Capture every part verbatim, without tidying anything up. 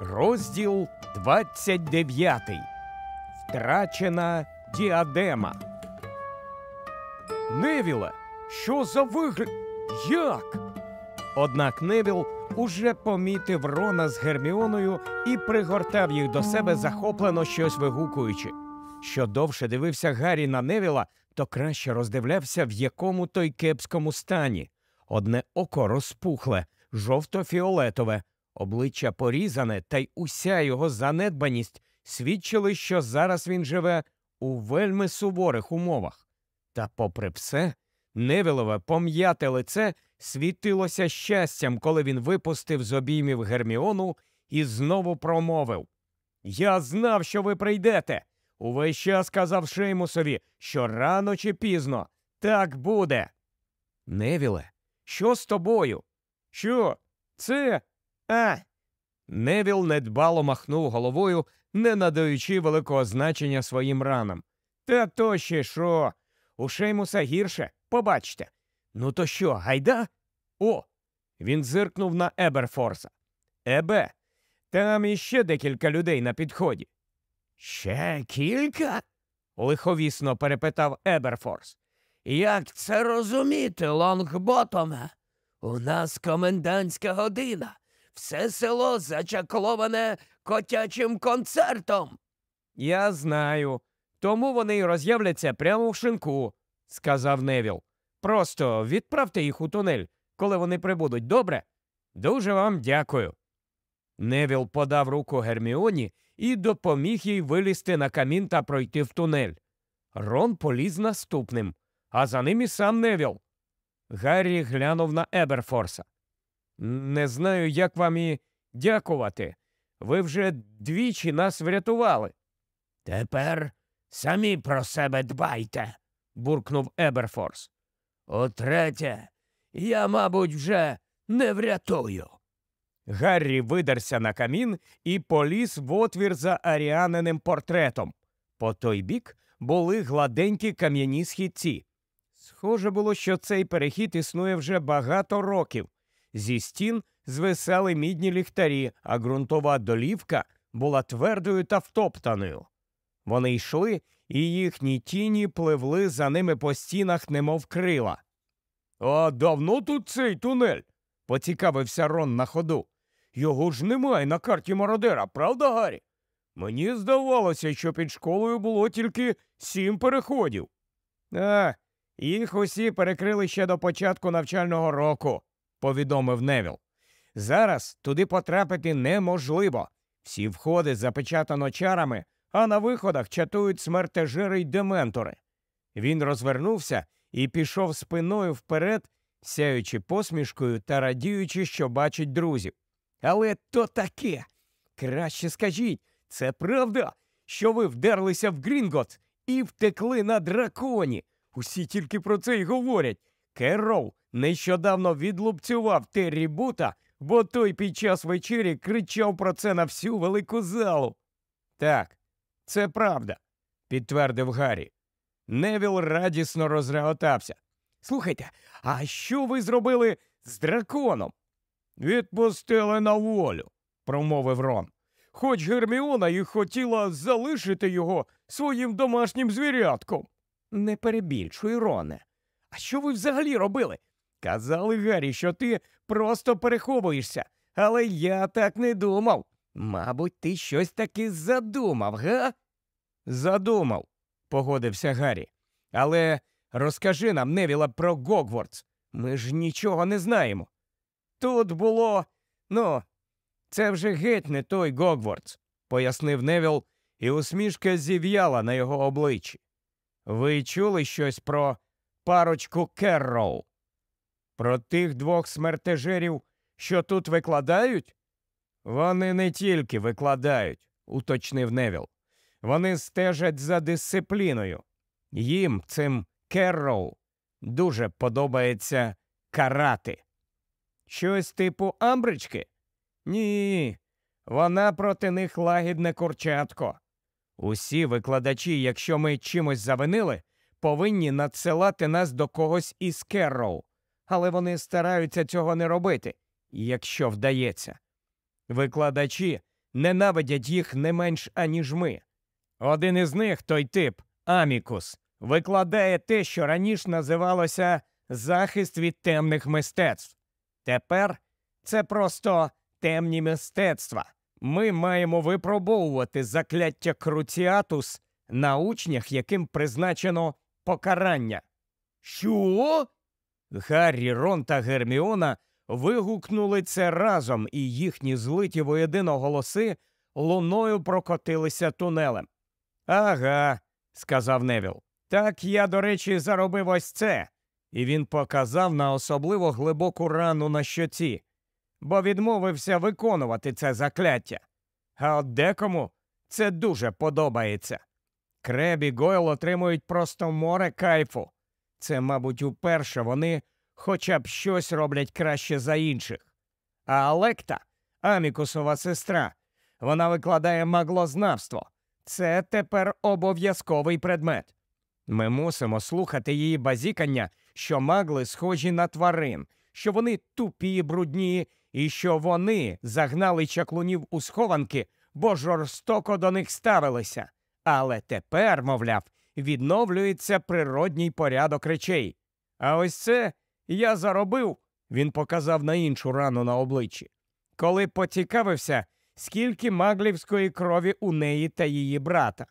Розділ двадцять дев'ятий. Втрачена діадема. Невіле, що за вигляд? Як? Однак Невіл уже помітив Рона з Герміоною і пригортав їх до себе, захоплено щось вигукуючи. Що довше дивився Гаррі на Невіла, то краще роздивлявся, в якому той кепському стані. Одне око розпухле, жовто-фіолетове, обличчя порізане, та й уся його занедбаність свідчили, що зараз він живе у вельми суворих умовах. Та попри все, Невілове пом'яте лице світилося щастям, коли він випустив з обіймів Герміону і знову промовив: «Я знав, що ви прийдете! Увесь час казав Шеймусові, що рано чи пізно так буде!» «Невіле, що з тобою?» «Що? Це? А!» Невіл недбало махнув головою, не надаючи великого значення своїм ранам. «Та то ще що? У Шеймуса гірше, побачте. Ну то що, гайда?» «О!» Він зиркнув на Еберфорса. «Ебе, там іще декілька людей на підході». «Ще кілька?» – лиховісно перепитав Еберфорс. «Як це розуміти, Лонгботоме? У нас комендантська година. Все село зачакловане котячим концертом». «Я знаю. Тому вони й роз'являться прямо в шинку», – сказав Невіл. «Просто відправте їх у тунель, коли вони прибудуть, добре? Дуже вам дякую». Невіл подав руку Герміоні і допоміг їй вилізти на камін та пройти в тунель. Рон поліз наступним, а за ним і сам Невіл. Гаррі глянув на Еберфорса. «Не знаю, як вам і дякувати. Ви вже двічі нас врятували». «Тепер самі про себе дбайте», – буркнув Еберфорс. «Утретє, я, мабуть, вже не врятую». Гаррі видерся на камін і поліз в отвір за Аріаниним портретом. По той бік були гладенькі кам'яні східці. Схоже було, що цей перехід існує вже багато років. Зі стін звисали мідні ліхтарі, а ґрунтова долівка була твердою та втоптаною. Вони йшли, і їхні тіні пливли за ними по стінах, немов крила. «А давно тут цей тунель?» – поцікавився Рон на ходу. «Його ж немає на карті мародера, правда, Гаррі? Мені здавалося, що під школою було тільки сім переходів». «А, їх усі перекрили ще до початку навчального року», – повідомив Невіл. «Зараз туди потрапити неможливо. Всі входи запечатано чарами, а на виходах чатують смертежери й дементори». Він розвернувся і пішов спиною вперед, сяючи посмішкою та радіючи, що бачить друзів. «Але то таке! Краще скажіть, це правда, що ви вдерлися в Грінготс і втекли на драконі? Усі тільки про це й говорять. Керроу нещодавно відлупцював Террі Бута, бо той під час вечері кричав про це на всю велику залу». «Так, це правда», – підтвердив Гаррі. Невіл радісно розреготався. «Слухайте, а що ви зробили з драконом?» «Відпустили на волю», – промовив Рон. «Хоч Герміона і хотіла залишити його своїм домашнім звірятком». «Не перебільшуй, Роне. А що ви взагалі робили? Казали, Гаррі, що ти просто переховуєшся, але я так не думав. Мабуть, ти щось таки задумав, га?» «Задумав», – погодився Гаррі. «Але розкажи нам, Невіле, про Гогвартс. Ми ж нічого не знаємо». «Тут було... ну, це вже геть не той Гогвартс», – пояснив Невіл, і усмішка зів'яла на його обличчі. «Ви чули щось про парочку Керроу? Про тих двох смертежерів, що тут викладають?» «Вони не тільки викладають», – уточнив Невіл. «Вони стежать за дисципліною. Їм, цим Керроу, дуже подобається карати». «Щось типу Амбрички?» «Ні, вона проти них лагідне курчатко. Усі викладачі, якщо ми чимось завинили, повинні надсилати нас до когось із Керроу, але вони стараються цього не робити, якщо вдається. Викладачі ненавидять їх не менш, аніж ми. Один із них, той тип, Амікус, викладає те, що раніше називалося «захист від темних мистецтв». Тепер це просто темні мистецтва. Ми маємо випробовувати закляття Круціатус на учнях, яким призначено покарання. Що? Гаррі, Рон та Герміона вигукнули це разом, і їхні злиті воєдино голоси луною прокотилися тунелем. «Ага», – сказав Невіл. «Так я, до речі, заробив ось це». І він показав на особливо глибоку рану на щоці, бо відмовився виконувати це закляття. А от декому це дуже подобається. Креб і Гойл отримують просто море кайфу. Це, мабуть, уперше вони хоча б щось роблять краще за інших. А Алекта, Амікусова сестра, вона викладає маглознавство. Це тепер обов'язковий предмет. Ми мусимо слухати її базікання, що магли схожі на тварин, що вони тупі, брудні, і що вони загнали чаклунів у схованки, бо жорстоко до них ставилися. Але тепер, мовляв, відновлюється природній порядок речей. А ось це я заробив, він показав на іншу рану на обличчі, коли поцікавився, скільки маглівської крові у неї та її брата.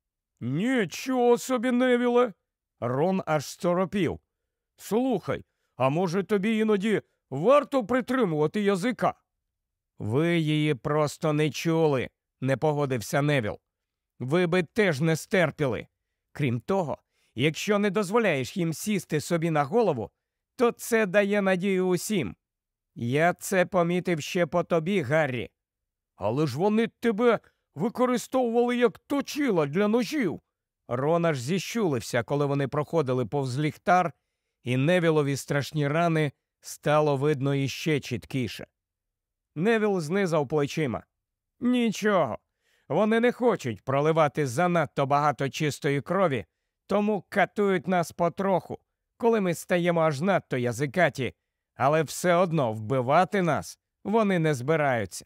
«Нічого собі, Невіле!» Рон аж сторопів. «Слухай, а може тобі іноді варто притримувати язика?» «Ви її просто не чули», – не погодився Невіл. «Ви би теж не стерпіли. Крім того, якщо не дозволяєш їм сісти собі на голову, то це дає надію усім. Я це помітив ще по тобі, Гаррі». «Але ж вони тебе використовували як точила для ножів». Рон аж зіщулився, коли вони проходили повз ліхтар, і Невілові страшні рани стало видно іще чіткіше. Невіл знизав плечима. «Нічого, вони не хочуть проливати занадто багато чистої крові, тому катують нас потроху, коли ми стаємо аж надто язикаті, але все одно вбивати нас вони не збираються».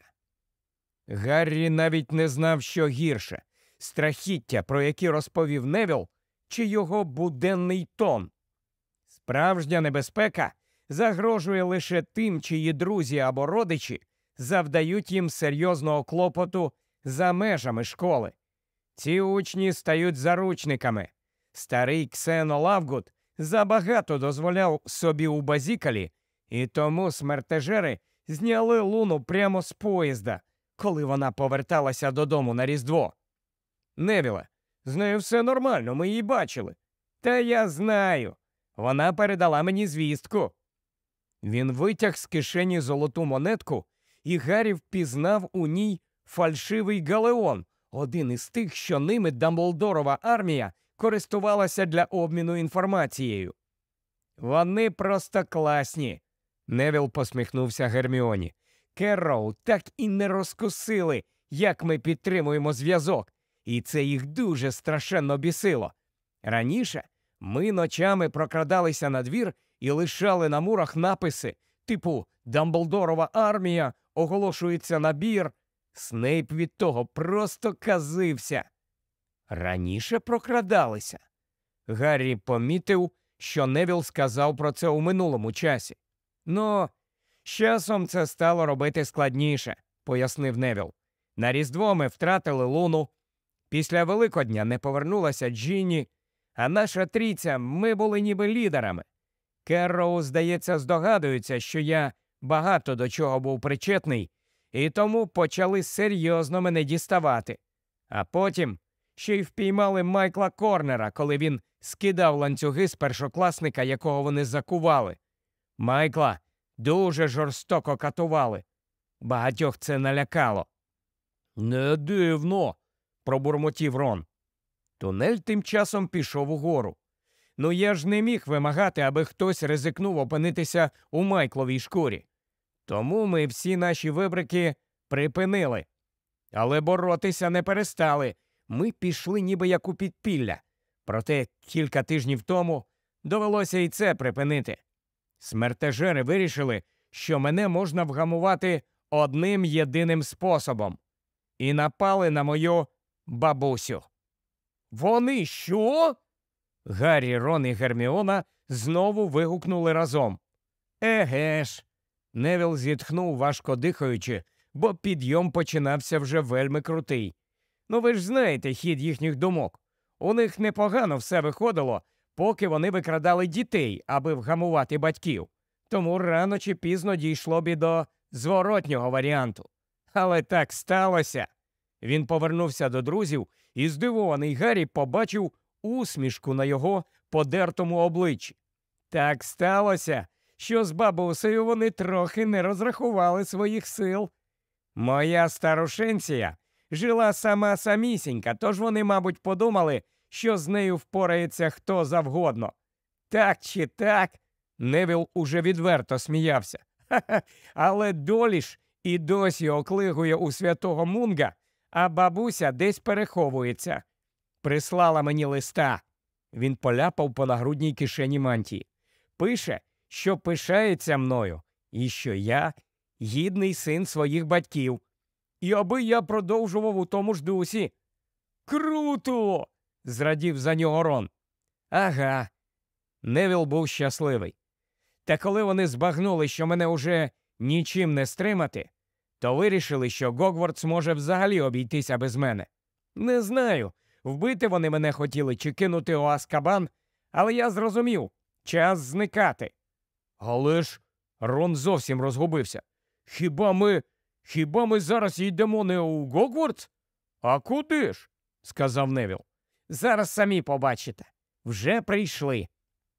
Гаррі навіть не знав, що гірше – страхіття, про які розповів Невіл, чи його буденний тон. Справжня небезпека загрожує лише тим, чиї друзі або родичі завдають їм серйозного клопоту за межами школи. Ці учні стають заручниками. Старий Ксено Лавгуд забагато дозволяв собі у базікалі, і тому смертежери зняли Луну прямо з поїзда, коли вона поверталася додому на Різдво. «Невіле, з нею все нормально, ми її бачили». «Та я знаю. Вона передала мені звістку». Він витяг з кишені золоту монетку, і Гаррі впізнав у ній фальшивий галеон, один із тих, що ними Дамблдорова армія користувалася для обміну інформацією. «Вони просто класні», – Невіл посміхнувся Герміоні. «Керроу так і не розкусили, як ми підтримуємо зв'язок, і це їх дуже страшенно бісило. Раніше ми ночами прокрадалися на двір і лишали на мурах написи, типу «Дамблдорова армія», «Оголошується набір». Снейп від того просто казився. Раніше прокрадалися. Гаррі помітив, що Невіл сказав про це у минулому часі. «Ну, з часом це стало робити складніше», – пояснив Невіл. «На Різдво ми втратили Луну. Після Великодня не повернулася Джинні, а наша трійця, ми були ніби лідерами. Керроу, здається, здогадується, що я багато до чого був причетний, і тому почали серйозно мене діставати. А потім ще й впіймали Майкла Корнера, коли він скидав ланцюги з першокласника, якого вони закували. Майкла дуже жорстоко катували. Багатьох це налякало». «Не дивно», – пробурмотів Рон. Тунель тим часом пішов угору. Ну я ж не міг вимагати, аби хтось ризикнув опинитися у Майкловій шкурі. Тому ми всі наші вибрики припинили. Але боротися не перестали. Ми пішли ніби як у підпілля. Проте кілька тижнів тому довелося і це припинити. Смертежери вирішили, що мене можна вгамувати одним єдиним способом. і напали на мою бабусю». «Вони що?» Гаррі, Рон і Герміона знову вигукнули разом. «Еге ж!» Невіл зітхнув, важко дихаючи, бо підйом починався вже вельми крутий. «Ну ви ж знаєте хід їхніх думок. У них непогано все виходило, поки вони викрадали дітей, аби вгамувати батьків. Тому рано чи пізно дійшло б і до зворотнього варіанту. Але так сталося». Він повернувся до друзів, і здивований Гаррі побачив усмішку на його подертому обличчі. Так сталося, що з бабусею вони трохи не розрахували своїх сил. Моя старушенція жила сама самісінька, тож вони, мабуть, подумали, що з нею впорається хто завгодно. Так чи так, Невіл уже відверто сміявся. Ха-ха, але долі ж і досі оклигує у святого Мунга, а бабуся десь переховується. Прислала мені листа. Він поляпав по нагрудній кишені мантії. Пише, що пишається мною, і що я гідний син своїх батьків. І аби я продовжував у тому ж дусі. «Круто!» – зрадів за нього Рон. Ага. Невіл був щасливий. Та коли вони збагнули, що мене уже нічим не стримати, то вирішили, що Гогвартс може взагалі обійтися без мене. Не знаю, вбити вони мене хотіли чи кинути у Азкабан, але я зрозумів – час зникати. Але ж Рон зовсім розгубився. Хіба ми, хіба ми зараз йдемо не у Гогвартс? А куди ж? – сказав Невіл. Зараз самі побачите. Вже прийшли.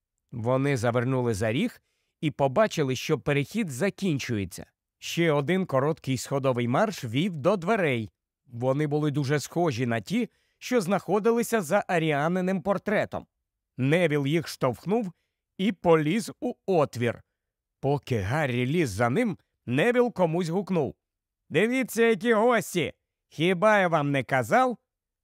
Вони завернули за ріг і побачили, що перехід закінчується. Ще один короткий сходовий марш вів до дверей. Вони були дуже схожі на ті, що знаходилися за Аріаниним портретом. Невіл їх штовхнув і поліз у отвір. Поки Гаррі ліз за ним, Невіл комусь гукнув. «Дивіться, які гості! Хіба я вам не казав?»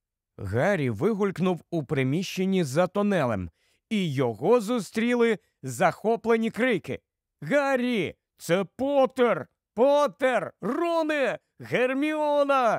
Гаррі вигулькнув у приміщенні за тунелем, і його зустріли захоплені крики. «Гаррі! Це Поттер! Поттер! Роне! Герміона!»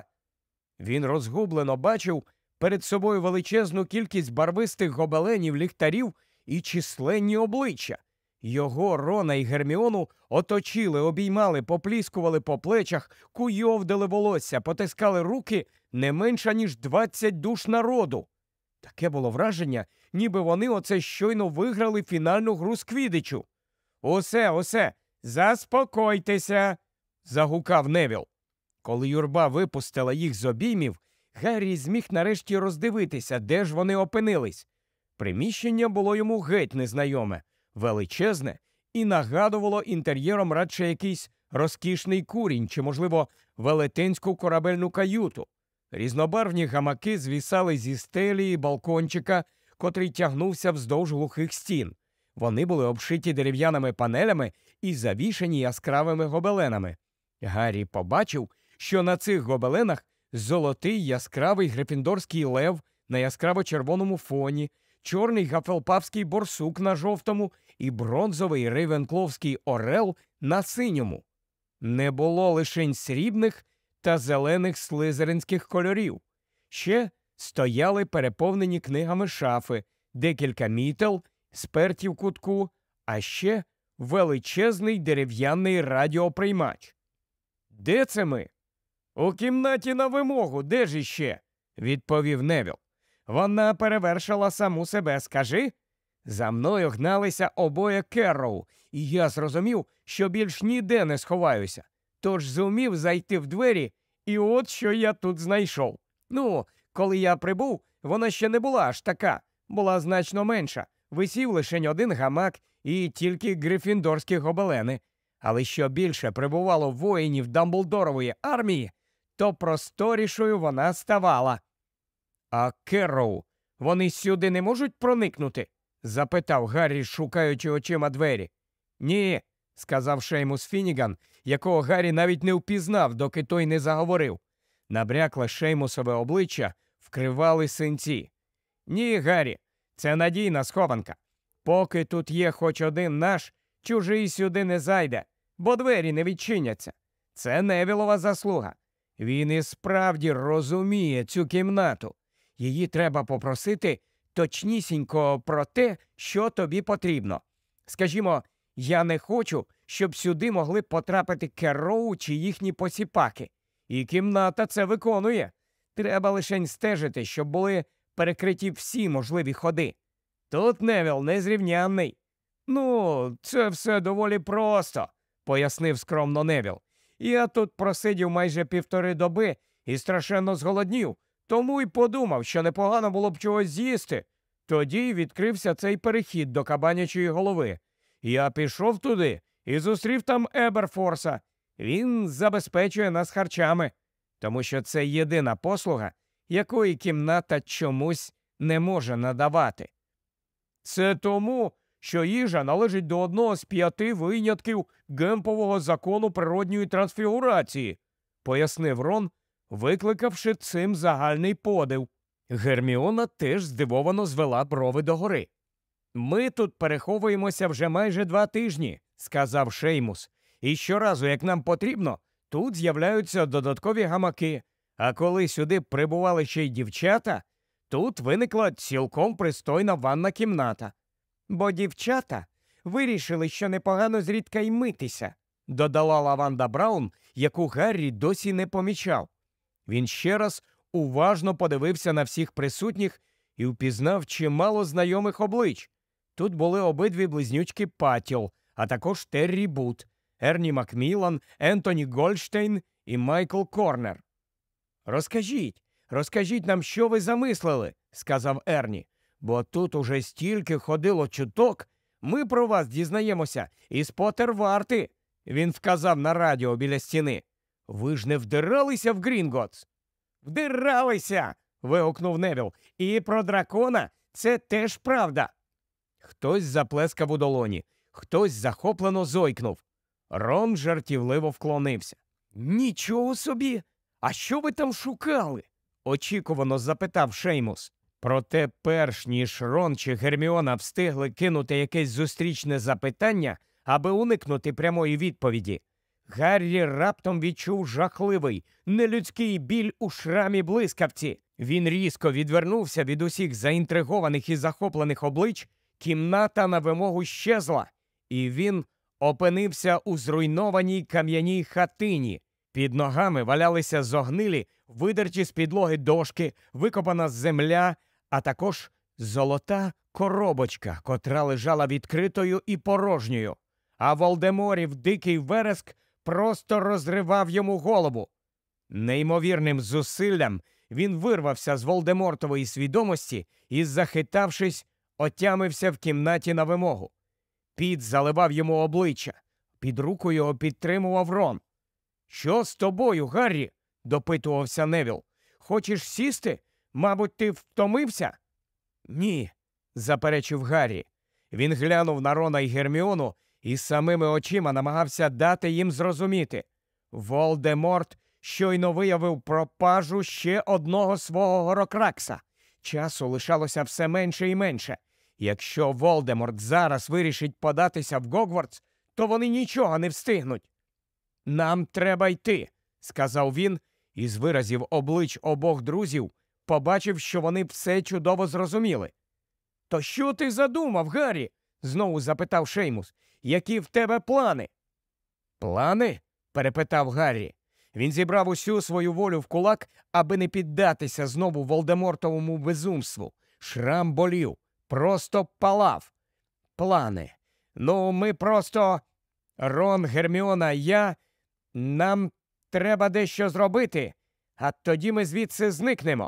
Він розгублено бачив перед собою величезну кількість барвистих гобеленів, ліхтарів і численні обличчя. Його, Рона і Герміону оточили, обіймали, попліскували по плечах, куйовдили волосся, потискали руки не менше, ніж двадцять душ народу. Таке було враження, ніби вони оце щойно виграли фінальну гру з квіддичу. «Усе, усе, заспокойтеся!» – загукав Невіл. Коли юрба випустила їх з обіймів, Гаррі зміг нарешті роздивитися, де ж вони опинились. Приміщення було йому геть незнайоме, величезне і нагадувало інтер'єром радше якийсь розкішний курінь чи, можливо, велетенську корабельну каюту. Різнобарвні гамаки звісали зі стелі і балкончика, котрий тягнувся вздовж глухих стін. Вони були обшиті дерев'яними панелями і завішані яскравими гобеленами. Гаррі побачив, що на цих гобеленах золотий яскравий грифіндорський лев на яскраво-червоному фоні, чорний гафелпавський борсук на жовтому і бронзовий рейвенкловський орел на синьому. Не було лишень срібних та зелених слизеринських кольорів. Ще стояли переповнені книгами шафи, декілька мітел, сперті в кутку, а ще величезний дерев'яний радіоприймач. «Де це ми?» «У кімнаті на вимогу, де ж іще?» – відповів Невіл. «Вона перевершила саму себе, скажи?» За мною гналися обоє Керроу, і я зрозумів, що більш ніде не сховаюся. Тож зумів зайти в двері, і от що я тут знайшов. Ну, коли я прибув, вона ще не була аж така, була значно менша. Висів лише один гамак і тільки грифіндорські гобелени. Але що більше прибувало воїнів Дамблдорової армії, то просторішою вона ставала. «А Керроу, вони сюди не можуть проникнути?» – запитав Гаррі, шукаючи очима двері. «Ні», – сказав Шеймус Фінніган, якого Гаррі навіть не впізнав, доки той не заговорив. Набрякле Шеймусове обличчя вкривали синці. «Ні, Гаррі, це надійна схованка. Поки тут є хоч один наш, чужий сюди не зайде, бо двері не відчиняться. Це Невілова заслуга. Він і справді розуміє цю кімнату. Її треба попросити точнісінько про те, що тобі потрібно. Скажімо, я не хочу, щоб сюди могли потрапити Керроу чи їхні посіпаки. І кімната це виконує. Треба лише стежити, щоб були перекриті всі можливі ходи. Тут Невіл незрівнянний. Ну, це все доволі просто, пояснив скромно Невіл. Я тут просидів майже півтори доби і страшенно зголоднів, тому й подумав, що непогано було б чогось з'їсти. Тоді й відкрився цей перехід до Кабанячої голови. Я пішов туди і зустрів там Еберфорса. Він забезпечує нас харчами, тому що це єдина послуга, якої кімната чомусь не може надавати. Це тому, що їжа належить до одного з п'яти винятків Гемпового закону природньої трансфігурації, пояснив Рон, викликавши цим загальний подив. Герміона теж здивовано звела брови догори. «Ми тут переховуємося вже майже два тижні», – сказав Шеймус. «І щоразу, як нам потрібно, тут з'являються додаткові гамаки. А коли сюди прибували ще й дівчата, тут виникла цілком пристойна ванна кімната. Бо дівчата вирішили, що непогано зрідка й митися», – додала Лаванда Браун, яку Гаррі досі не помічав. Він ще раз уважно подивився на всіх присутніх і впізнав чимало знайомих облич. Тут були обидві близнючки Паттіл, а також Террі Бут, Ерні Макміллан, Ентоні Гольштейн і Майкл Корнер. «Розкажіть, розкажіть нам, що ви замислили», – сказав Ерні, – «бо тут уже стільки ходило чуток, ми про вас дізнаємося із Поттерварти», – він вказав на радіо біля стіни. «Ви ж не вдиралися в Грінготс?» «Вдиралися!» – вигукнув Невіл. «І про дракона це теж правда!» Хтось заплескав у долоні, хтось захоплено зойкнув. Рон жартівливо вклонився. «Нічого собі! А що ви там шукали?» – очікувано запитав Шеймус. Проте перш ніж Рон чи Герміона встигли кинути якесь зустрічне запитання, аби уникнути прямої відповіді, Гаррі раптом відчув жахливий, нелюдський біль у шрамі блискавці. Він різко відвернувся від усіх заінтригованих і захоплених облич, кімната на вимогу щезла, і він опинився у зруйнованій кам'яній хатині. Під ногами валялися зогнилі, видерті з підлоги дошки, викопана земля, а також золота коробочка, котра лежала відкритою і порожньою. А Волдеморів дикий вереск просто розривав йому голову. Неймовірним зусиллям він вирвався з Волдемортової свідомості і, захитавшись, отямився в кімнаті на вимогу. Піт заливав йому обличчя. Під руку його підтримував Рон. «Що з тобою, Гаррі?» – допитувався Невіл. «Хочеш сісти? Мабуть, ти втомився?» «Ні», – заперечив Гаррі. Він глянув на Рона і Герміону і самими очима намагався дати їм зрозуміти. Волдеморт щойно виявив пропажу ще одного свого Горокракса. Часу лишалося все менше і менше. Якщо Волдеморт зараз вирішить податися в Гогвартс, то вони нічого не встигнуть. «Нам треба йти», – сказав він, і з виразів облич обох друзів побачив, що вони все чудово зрозуміли. «То що ти задумав, Гаррі?» – знову запитав Шеймус. «Які в тебе плани?» «Плани?» – перепитав Гаррі. Він зібрав усю свою волю в кулак, аби не піддатися знову Волдемортовому безумству. Шрам болів, просто палав. «Плани? Ну, ми просто... Рон, Герміона, я... Нам треба дещо зробити, а тоді ми звідси зникнемо».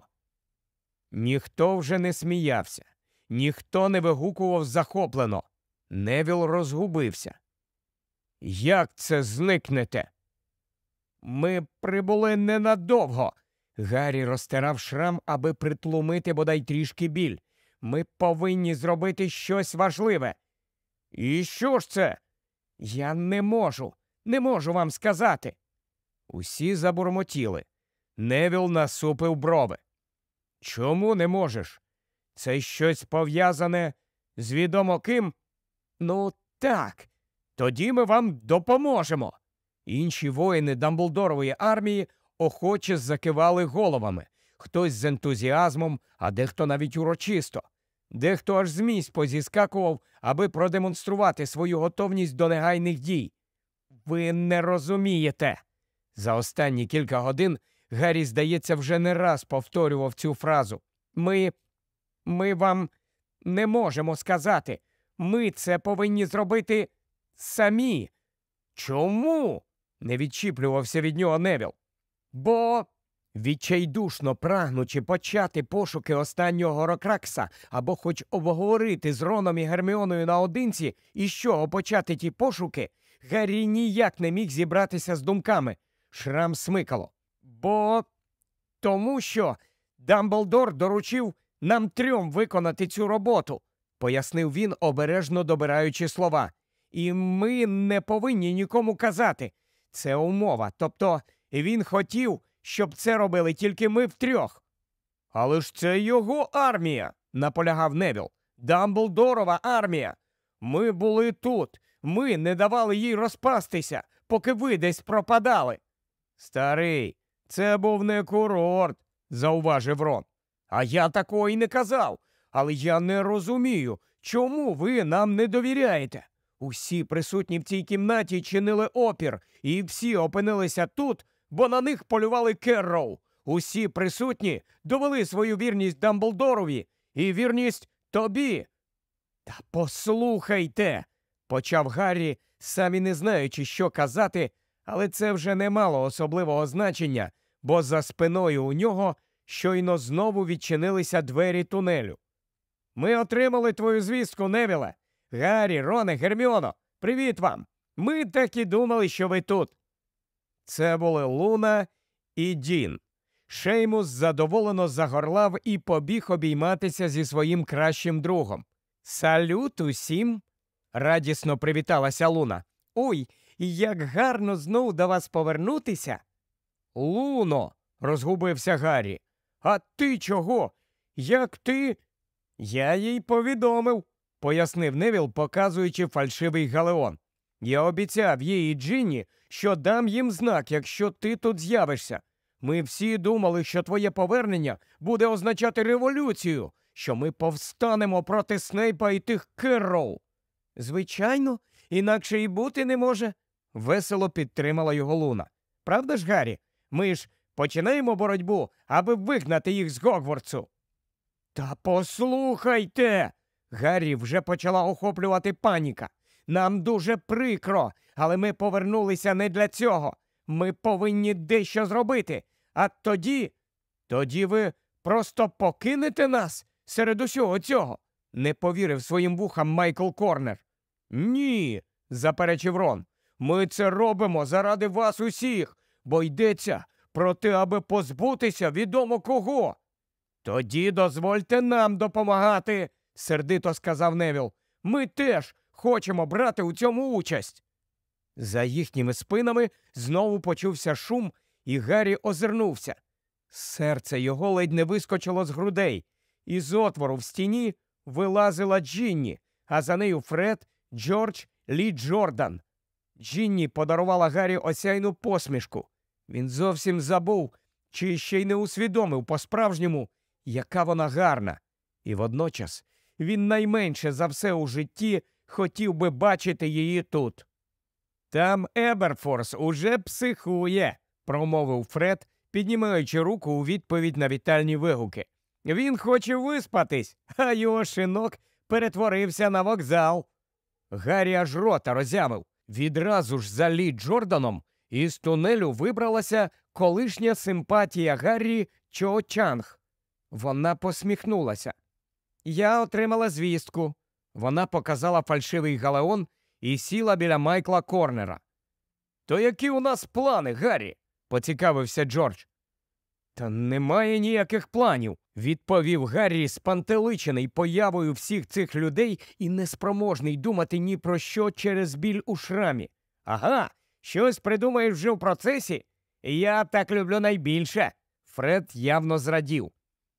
Ніхто вже не сміявся, ніхто не вигукував захоплено. Невіл розгубився. «Як це зникнете?» «Ми прибули ненадовго». Гаррі розтирав шрам, аби притлумити бодай трішки біль. «Ми повинні зробити щось важливе». «І що ж це?» «Я не можу, не можу вам сказати». Усі забурмотіли. Невіл насупив брови. «Чому не можеш? Це щось пов'язане з відомо ким?» «Ну, так. Тоді ми вам допоможемо». Інші воїни Дамблдорової армії охоче закивали головами. Хтось з ентузіазмом, а дехто навіть урочисто. Дехто аж з місць позіскакував, аби продемонструвати свою готовність до негайних дій. «Ви не розумієте!» За останні кілька годин Гаррі, здається, вже не раз повторював цю фразу. «Ми... ми вам не можемо сказати. Ми це повинні зробити самі». «Чому?» – не відчіплювався від нього Невіл. «Бо...» Відчайдушно прагнучи почати пошуки останнього Горокракса або хоч обговорити з Роном і Герміоною наодинці, із чого почати ті пошуки, Гаррі ніяк не міг зібратися з думками. Шрам смикало. «Бо... тому що Дамблдор доручив нам трьом виконати цю роботу», – пояснив він, обережно добираючи слова. «І ми не повинні нікому казати. Це умова. Тобто він хотів, щоб це робили тільки ми втрьох». «Але ж це його армія», – наполягав Невіл. «Дамблдорова армія. Ми були тут. Ми не давали їй розпастися, поки ви десь пропадали». «Старий, це був не курорт», – зауважив Рон. «А я такого й не казав. Але я не розумію, чому ви нам не довіряєте? Усі присутні в цій кімнаті чинили опір, і всі опинилися тут, бо на них полювали Керроу. Усі присутні довели свою вірність Дамблдорові і вірність тобі». «Та послухайте», – почав Гаррі, самі не знаючи, що казати, але це вже не мало особливого значення, бо за спиною у нього щойно знову відчинилися двері тунелю. «Ми отримали твою звістку, Невіле. Гаррі, Роне, Герміоно, привіт вам! Ми так і думали, що ви тут». Це були Луна і Дін. Шеймус задоволено загорлав і побіг обійматися зі своїм кращим другом. «Салют усім!» – радісно привіталася Луна. «Ой, як гарно знову до вас повернутися!» «Луно!» – розгубився Гаррі. «А ти чого? Як ти?» «Я їй повідомив», – пояснив Невіл, показуючи фальшивий галеон. «Я обіцяв їй і Джинні, що дам їм знак, якщо ти тут з'явишся. Ми всі думали, що твоє повернення буде означати революцію, що ми повстанемо проти Снейпа і тих Керроу». «Звичайно, інакше і бути не може», – весело підтримала його Луна. «Правда ж, Гаррі? Ми ж починаємо боротьбу, аби вигнати їх з Гогвартсу». «Та послухайте!» Гаррі вже почала охоплювати паніка. «Нам дуже прикро, але ми повернулися не для цього. Ми повинні дещо зробити. А тоді... Тоді ви просто покинете нас серед усього цього?» Не повірив своїм вухам Майкл Корнер. «Ні», – заперечив Рон. «Ми це робимо заради вас усіх, бо йдеться про те, аби позбутися відомо кого». «Тоді дозвольте нам допомагати», – сердито сказав Невіл. «Ми теж хочемо брати у цьому участь». За їхніми спинами знову почувся шум, і Гаррі озирнувся. Серце його ледь не вискочило з грудей. Із отвору в стіні вилазила Джинні, а за нею Фред, Джордж, Лі Джордан. Джинні подарувала Гаррі осяйну посмішку. Він зовсім забув, чи ще й не усвідомив по-справжньому, яка вона гарна. І водночас він найменше за все у житті хотів би бачити її тут. «Там Еберфорс уже психує», – промовив Фред, піднімаючи руку у відповідь на вітальні вигуки. «Він хоче виспатись, а його шинок перетворився на вокзал». Гаррі аж рота роззявив. Відразу ж за Лі Джорданом із тунелю вибралася колишня симпатія Гаррі Чо Чанг. Вона посміхнулася. «Я отримала звістку». Вона показала фальшивий галеон і сіла біля Майкла Корнера. «То які у нас плани, Гаррі?» – поцікавився Джордж. «Та немає ніяких планів», – відповів Гаррі, спантеличений появою всіх цих людей і неспроможний думати ні про що через біль у шрамі. «Ага, щось придумаєш вже в процесі? Я так люблю найбільше». Фред явно зрадів.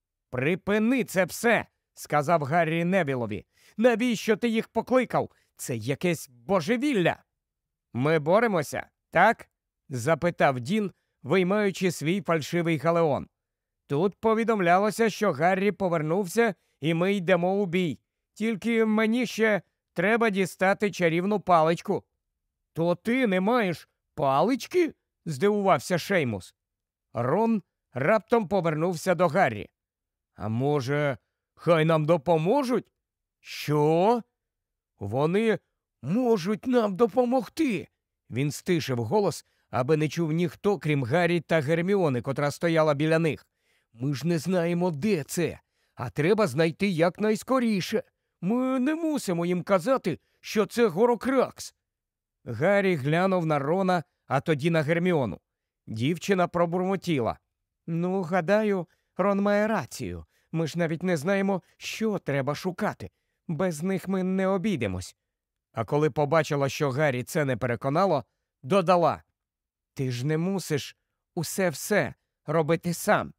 «Припини це все», – сказав Гаррі Невілові. «Навіщо ти їх покликав? Це якесь божевілля». «Ми боремося, так?» – запитав Дін, виймаючи свій фальшивий галеон. Тут повідомлялося, що Гаррі повернувся і ми йдемо у бій. Тільки мені ще треба дістати чарівну паличку. То ти не маєш палички? Здивувався Шеймус. Рон раптом повернувся до Гаррі. А може, хай нам допоможуть? Що? Вони можуть нам допомогти. Він стишив голос, аби не чув ніхто, крім Гаррі та Герміони, котра стояла біля них. Ми ж не знаємо, де це, а треба знайти якнайскоріше. Ми не мусимо їм казати, що це Горокракс. Гаррі глянув на Рона, а тоді на Герміону. Дівчина пробурмотіла. Ну, гадаю, Рон має рацію. Ми ж навіть не знаємо, що треба шукати. Без них ми не обійдемось. А коли побачила, що Гаррі це не переконало, додала. Ти ж не мусиш усе-все робити сам.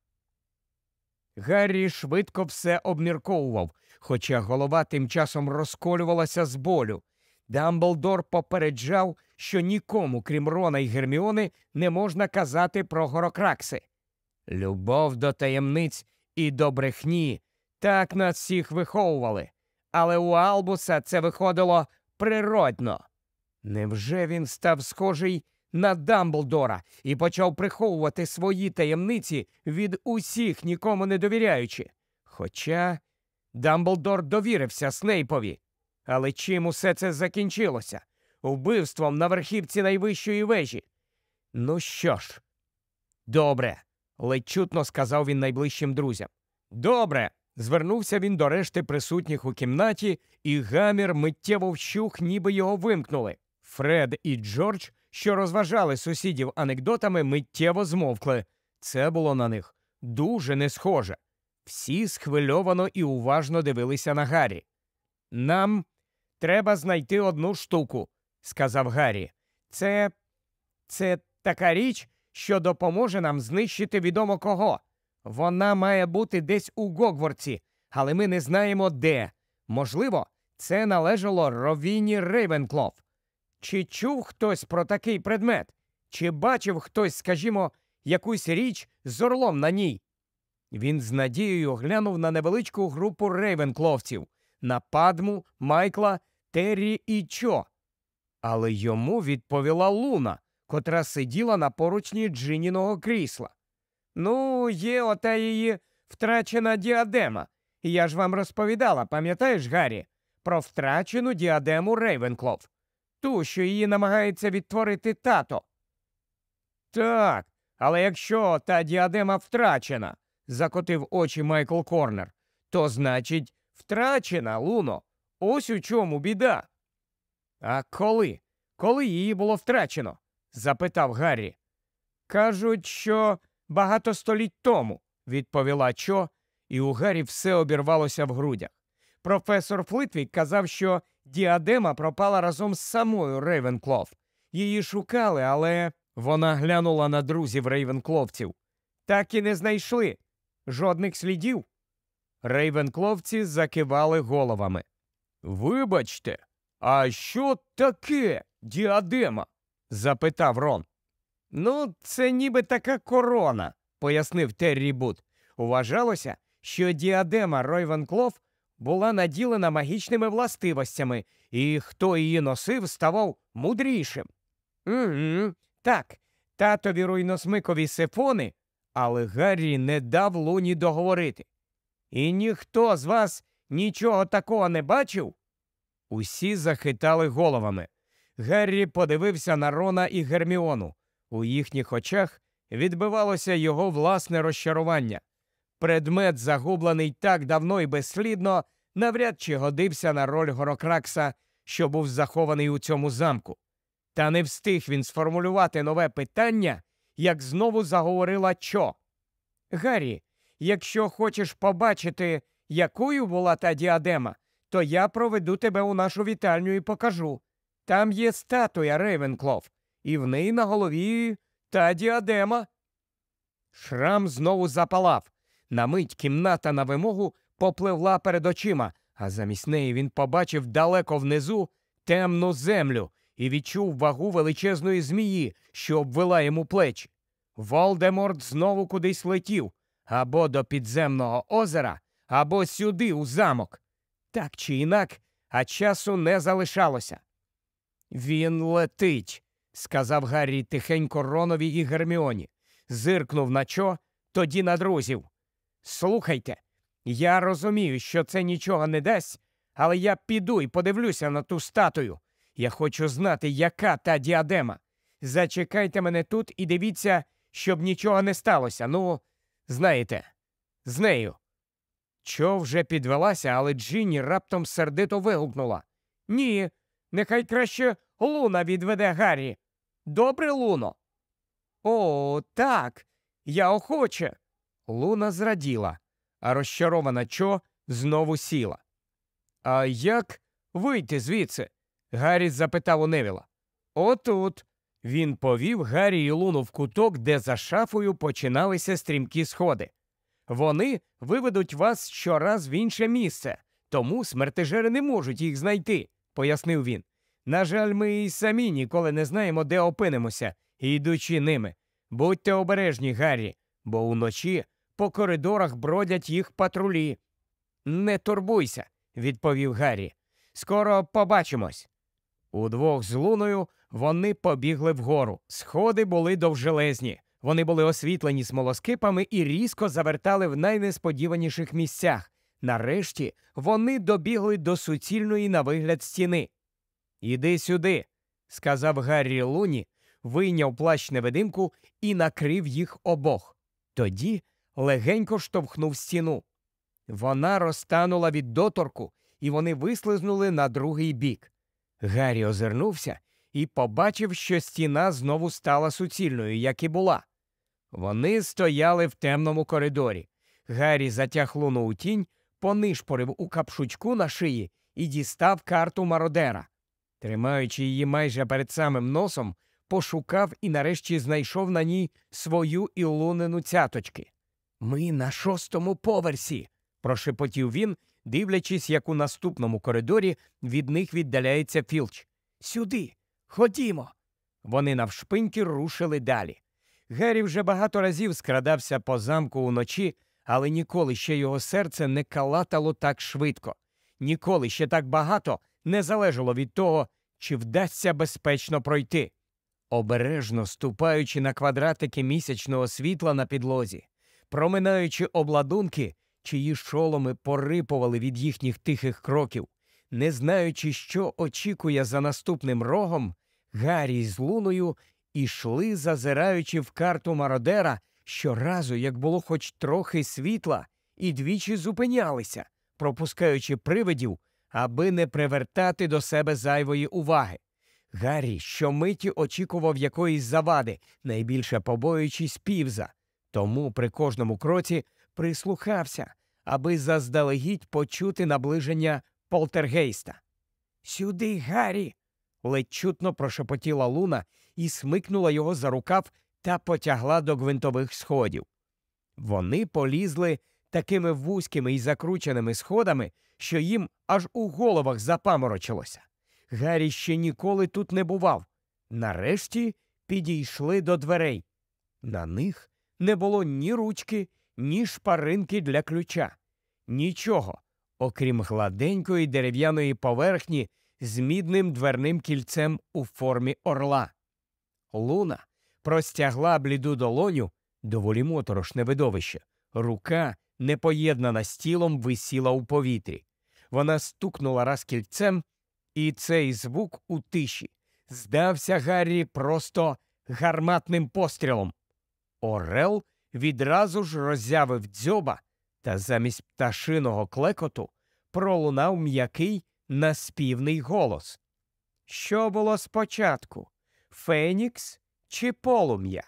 Гаррі швидко все обмірковував, хоча голова тим часом розколювалася з болю. Дамблдор попереджав, що нікому, крім Рона й Герміони, не можна казати про Горокракси. Любов до таємниць і до брехні – так нас всіх виховували. Але у Албуса це виходило природно. Невже він став схожий на Дамблдора і почав приховувати свої таємниці від усіх, нікому не довіряючи? Хоча Дамблдор довірився Снейпові. Але чим усе це закінчилося? Вбивством на верхівці найвищої вежі. Ну що ж, добре, ледь чутно сказав він найближчим друзям. Добре, звернувся він до решти присутніх у кімнаті, і гамір миттєво вщух, ніби його вимкнули. Фред і Джордж, що розважали сусідів анекдотами, миттєво змовкли. Це було на них дуже не схоже. Всі схвильовано і уважно дивилися на Гаррі. «Нам треба знайти одну штуку», – сказав Гаррі. «Це... це така річ, що допоможе нам знищити відомо кого. Вона має бути десь у Гогвартсі, але ми не знаємо де. Можливо, це належало Ровіні Рейвенклов. Чи чув хтось про такий предмет? Чи бачив хтось, скажімо, якусь річ з орлом на ній?» Він з надією глянув на невеличку групу рейвенкловців, на Падму, Майкла, Террі і Чо. Але йому відповіла Луна, котра сиділа на поручні Джиніного крісла. «Ну, є ота її втрачена діадема. Я ж вам розповідала, пам'ятаєш, Гаррі, про втрачену діадему Рейвенклов? Ту, що її намагається відтворити тато». «Так, але якщо та діадема втрачена», – закотив очі Майкл Корнер, – «то значить втрачена, Луно. Ось у чому біда». «А коли? Коли її було втрачено?» – запитав Гаррі. «Кажуть, що багато століть тому», – відповіла Чо, і у Гаррі все обірвалося в грудях. Професор Флитвік казав, що діадема пропала разом з самою Рейвенклов. Її шукали, але... Вона глянула на друзів рейвенкловців. «Так і не знайшли. Жодних слідів?» Рейвенкловці закивали головами. «Вибачте, а що таке діадема?» – запитав Рон. «Ну, це ніби така корона», – пояснив Террі Бут. «Вважалося, що діадема Рейвенклов була наділена магічними властивостями, і хто її носив, ставав мудрішим». «Угу, так, татові руйносмикові сифони», але Гаррі не дав Луні договорити. «І ніхто з вас нічого такого не бачив?» Усі захитали головами. Гаррі подивився на Рона і Герміону. У їхніх очах відбивалося його власне розчарування. Предмет, загублений так давно і безслідно, навряд чи годився на роль Горокракса, що був захований у цьому замку. Та не встиг він сформулювати нове питання, як знову заговорила Чо. «Гаррі, якщо хочеш побачити, якою була та діадема, то я проведу тебе у нашу вітальню і покажу. Там є статуя Рейвенклов, і в неї на голові та діадема». Шрам знову запалав. На мить кімната на вимогу попливла перед очима, а замість неї він побачив далеко внизу темну землю і відчув вагу величезної змії, що обвела йому плечі. Волдеморт знову кудись летів, або до підземного озера, або сюди, у замок. Так чи інак, а часу не залишалося. «Він летить», – сказав Гаррі тихенько Ронові і Герміоні. Зиркнув на Чо, тоді на друзів. «Слухайте, я розумію, що це нічого не дасть, але я піду і подивлюся на ту статую. Я хочу знати, яка та діадема. Зачекайте мене тут і дивіться, щоб нічого не сталося. Ну, знаєте, з нею». Чо вже підвелася, але Джинні раптом сердито вигукнула. «Ні, нехай краще Луна відведе Гаррі. Добре, Луно?» «О, так, я охоче». Луна зраділа, а розчарована Чо знову сіла. «А як вийти звідси?» Гаррі запитав у Невіла. «Отут». Він повів Гаррі і Луну в куток, де за шафою починалися стрімкі сходи. «Вони виведуть вас щораз в інше місце, тому смертежери не можуть їх знайти», – пояснив він. «На жаль, ми і самі ніколи не знаємо, де опинимося, йдучи ними. Будьте обережні, Гаррі, бо уночі по коридорах бродять їх патрулі». «Не турбуйся», – відповів Гаррі. «Скоро побачимось». Удвох з Луною вони побігли вгору. Сходи були довжелезні. Вони були освітлені смолоскипами і різко завертали в найнесподіваніших місцях. Нарешті вони добігли до суцільної на вигляд стіни. «Іди сюди», – сказав Гаррі Луні, вийняв плащ-невидимку і накрив їх обох. Тоді легенько штовхнув стіну. Вона розтанула від доторку, і вони вислизнули на другий бік. Гаррі озирнувся і побачив, що стіна знову стала суцільною, як і була. Вони стояли в темному коридорі. Гаррі затяг Луну у тінь, понишпорив у капшучку на шиї і дістав карту мародера. Тримаючи її майже перед самим носом, пошукав і нарешті знайшов на ній свою і Лунину цяточки. «Ми на шостому поверсі», – прошепотів він, дивлячись, як у наступному коридорі від них віддаляється Філч. «Сюди! Ходімо!» Вони навшпиньки рушили далі. Гаррі вже багато разів скрадався по замку уночі, але ніколи ще його серце не калатало так швидко. Ніколи ще так багато не залежало від того, чи вдасться безпечно пройти. Обережно ступаючи на квадратики місячного світла на підлозі, проминаючи обладунки, чиї шоломи порипували від їхніх тихих кроків, не знаючи, що очікує за наступним рогом, Гаррі з Луною ішли, зазираючи в карту мародера, щоразу, як було хоч трохи світла, і двічі зупинялися, пропускаючи привидів, аби не привертати до себе зайвої уваги. Гаррі щомиті очікував якоїсь завади, найбільше побоюючись півза, тому при кожному кроці прислухався, аби заздалегідь почути наближення полтергейста. «Сюди, Гаррі!» – ледь чутно прошепотіла Луна і смикнула його за рукав та потягла до гвинтових сходів. Вони полізли такими вузькими і закрученими сходами, що їм аж у головах запаморочилося. Гаррі ще ніколи тут не бував. Нарешті підійшли до дверей. На них не було ні ручки, ні шпаринки для ключа. Нічого, окрім гладенької дерев'яної поверхні з мідним дверним кільцем у формі орла. Луна простягла бліду долоню, доволі моторошне видовище. Рука, не поєднана з тілом, висіла у повітрі. Вона стукнула раз кільцем, і цей звук у тиші здався Гаррі просто гарматним пострілом. Орел відразу ж роззявив дзьоба, та замість пташиного клекоту пролунав м'який наспівний голос. Що було спочатку? Фенікс чи полум'я?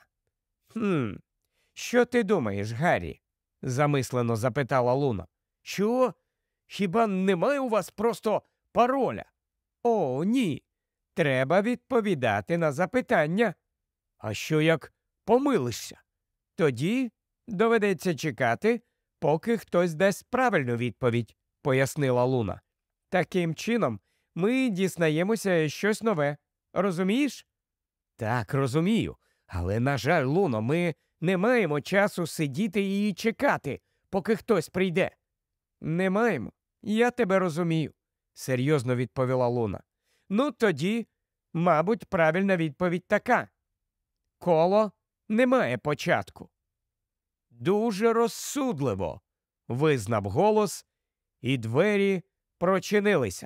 «Хм, що ти думаєш, Гаррі?» – замислено запитала Луна. «Що? Хіба немає у вас просто пароля?» «О, ні. Треба відповідати на запитання». «А що як помилишся?» «Тоді доведеться чекати, поки хтось дасть правильну відповідь», – пояснила Луна. «Таким чином ми дізнаємося щось нове. Розумієш?» «Так, розумію. Але, на жаль, Луно, ми не маємо часу сидіти і чекати, поки хтось прийде. Не маємо. Я тебе розумію, серйозно відповіла Луна. Ну, тоді, мабуть, правильна відповідь така. Коло не має початку. Дуже розсудливо, визнав голос, і двері прочинилися.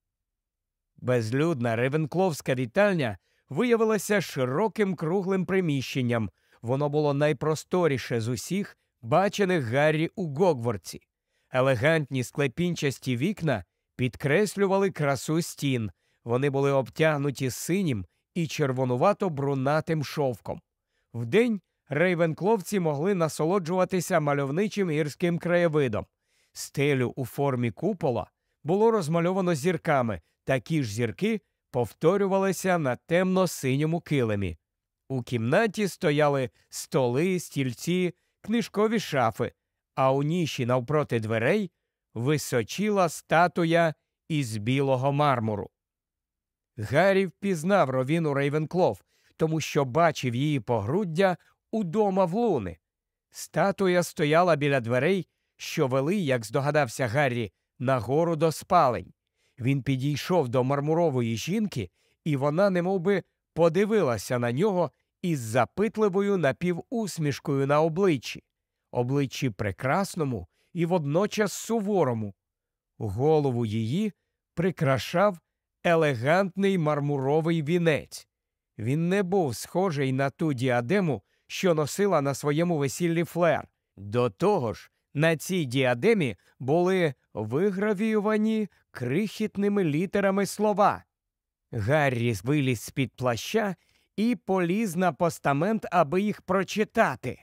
Безлюдна ревенкловська вітальня виявилася широким круглим приміщенням. Воно було найпросторіше з усіх, бачених Гаррі у Гогвартсі. Елегантні склепінчасті вікна підкреслювали красу стін. Вони були обтягнуті синім і червонувато-брунатим шовком. Вдень рейвенкловці могли насолоджуватися мальовничим гірським краєвидом. Стелю у формі купола було розмальовано зірками. Такі ж зірки повторювалися на темно-синьому килимі. У кімнаті стояли столи, стільці, книжкові шафи, а у ніші навпроти дверей височіла статуя із білого мармуру. Гаррі впізнав Ровіну Рейвенклов, тому що бачив її погруддя удома в Луни. Статуя стояла біля дверей, що вели, як здогадався Гаррі, нагору до спалень. Він підійшов до мармурової жінки, і вона немовби подивилася на нього із запитливою напівусмішкою на обличчі. Обличчі прекрасному і водночас суворому. Голову її прикрашав елегантний мармуровий вінець. Він не був схожий на ту діадему, що носила на своєму весіллі Флер. До того ж, на цій діадемі були вигравіювані крихітними літерами слова. Гаррі виліз з-під плаща і поліз на постамент, аби їх прочитати.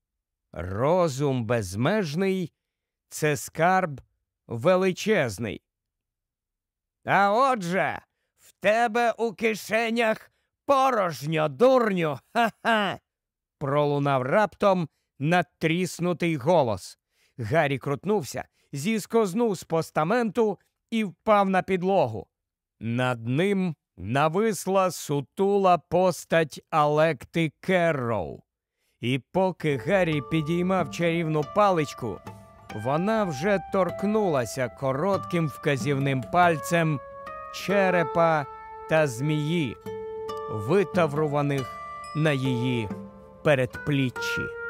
Розум безмежний – це скарб величезний. А отже, в тебе у кишенях порожньо, дурню, ха-ха! Пролунав раптом надтріснутий голос. Гаррі крутнувся, зіскознув з постаменту і впав на підлогу. Над ним нависла сутула постать Алекти Керроу. І поки Гаррі підіймав чарівну паличку, вона вже торкнулася коротким вказівним пальцем черепа та змії, витавруваних на її передпліччі.